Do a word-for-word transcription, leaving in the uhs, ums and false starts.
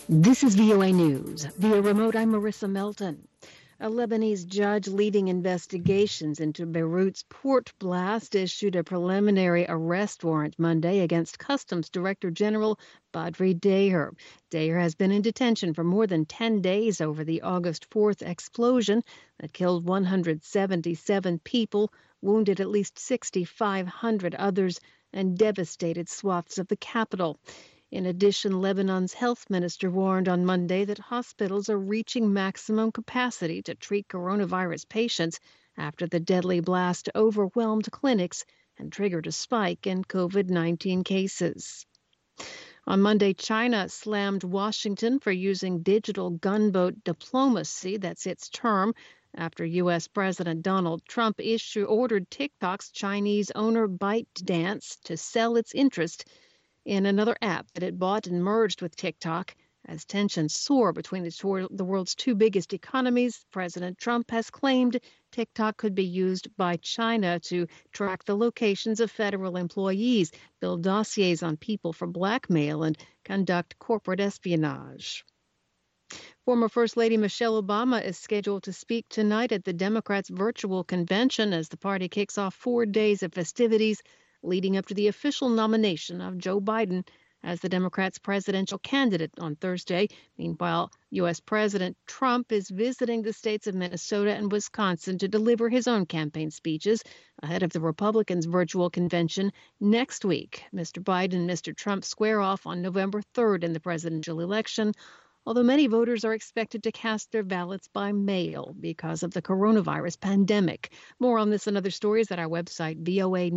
This is V O A News. Via remote, I'm Marissa Melton. A Lebanese judge leading investigations into Beirut's port blast issued a preliminary arrest warrant Monday against Customs Director General Badri Deher. Deher has been in detention for more than ten days over the August fourth explosion that killed one hundred seventy-seven people, wounded at least six thousand five hundred others, and devastated swaths of the capital. In addition, Lebanon's health minister warned on Monday that hospitals are reaching maximum capacity to treat coronavirus patients after the deadly blast overwhelmed clinics and triggered a spike in COVID nineteen cases. On Monday, China slammed Washington for using digital gunboat diplomacy. That's its term, after U S. President Donald Trump issue, ordered TikTok's Chinese owner ByteDance to sell its interest in another app that it bought and merged with TikTok. As tensions soar between the, the world's two biggest economies, President Trump has claimed TikTok could be used by China to track the locations of federal employees, build dossiers on people for blackmail, and conduct corporate espionage. Former First Lady Michelle Obama is scheduled to speak tonight at the Democrats' virtual convention as the party kicks off four days of festivities leading up to the official nomination of Joe Biden as the Democrats' presidential candidate on Thursday. Meanwhile, U S. President Trump is visiting the states of Minnesota and Wisconsin to deliver his own campaign speeches ahead of the Republicans' virtual convention next week. Mister Biden and Mister Trump square off on November third in the presidential election, although many voters are expected to cast their ballots by mail because of the coronavirus pandemic. More on this and other stories at our website, V O A